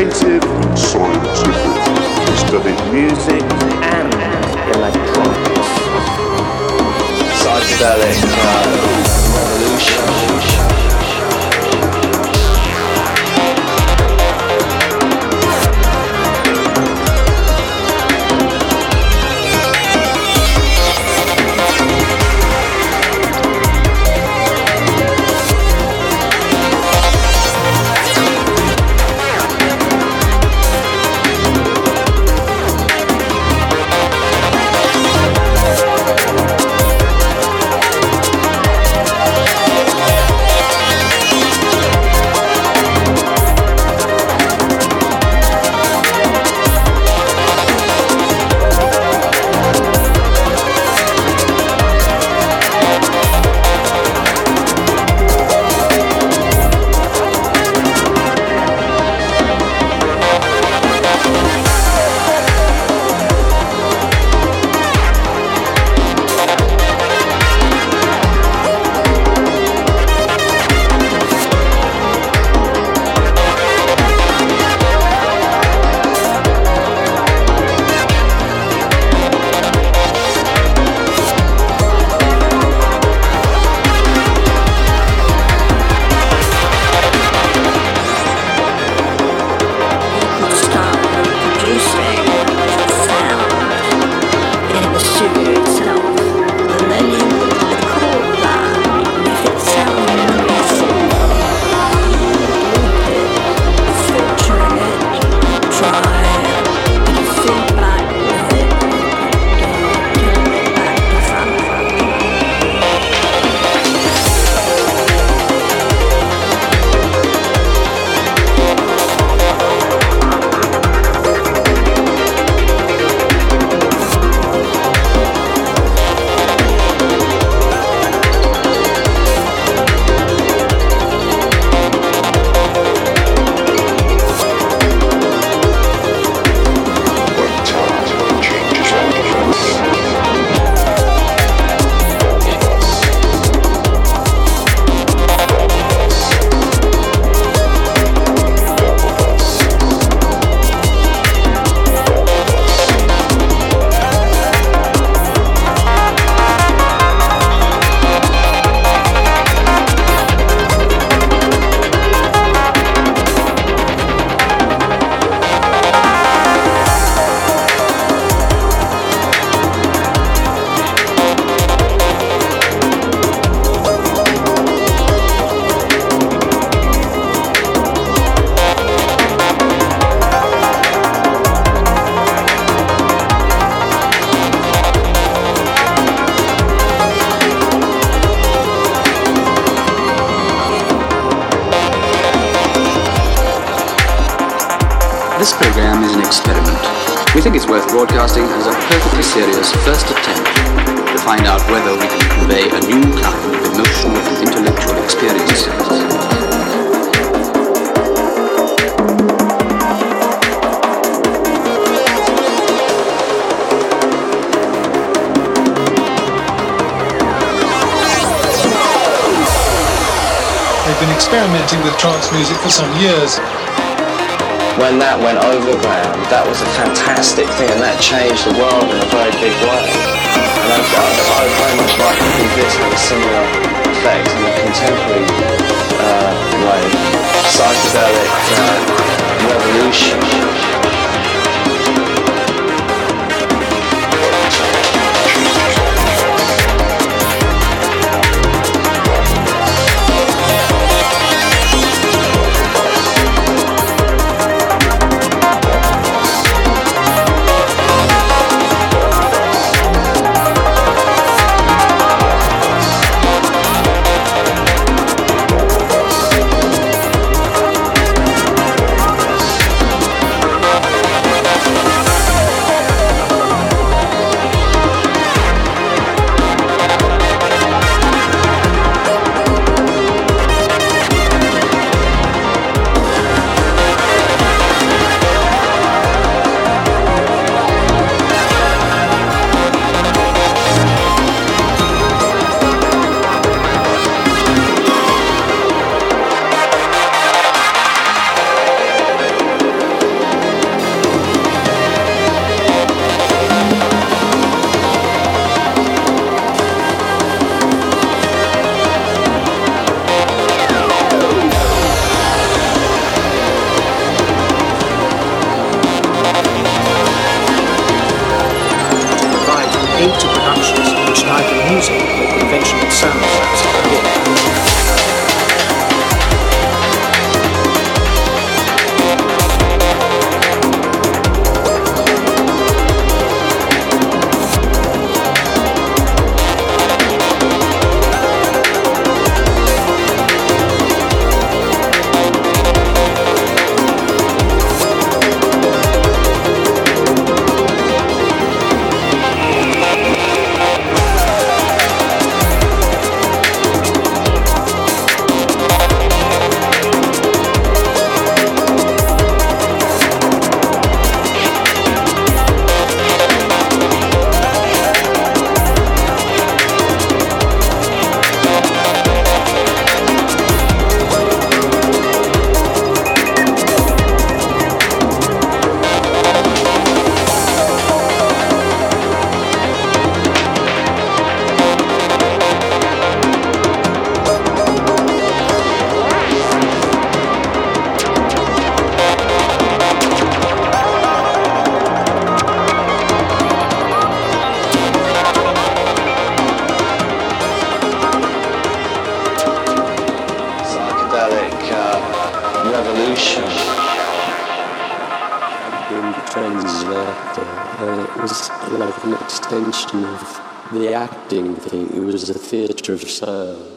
creative and scientific. We studied music and electronics. Psychedelic revolution. This program is an experiment. We think it's worth broadcasting as a perfectly serious first attempt to find out whether we can convey a new kind of emotional and intellectual experience. They've been experimenting with trance music for some years. When that went overground, that was a fantastic thing, and that changed the world in a very big way. And I very much like to think this had a similar effect in a contemporary way. Psychedelic revolution. aid to productions in which neither music nor conventional soundtracks are permitted. Revolution. I've been trends that it was like an extension of the acting thing. It was a theatre of sound.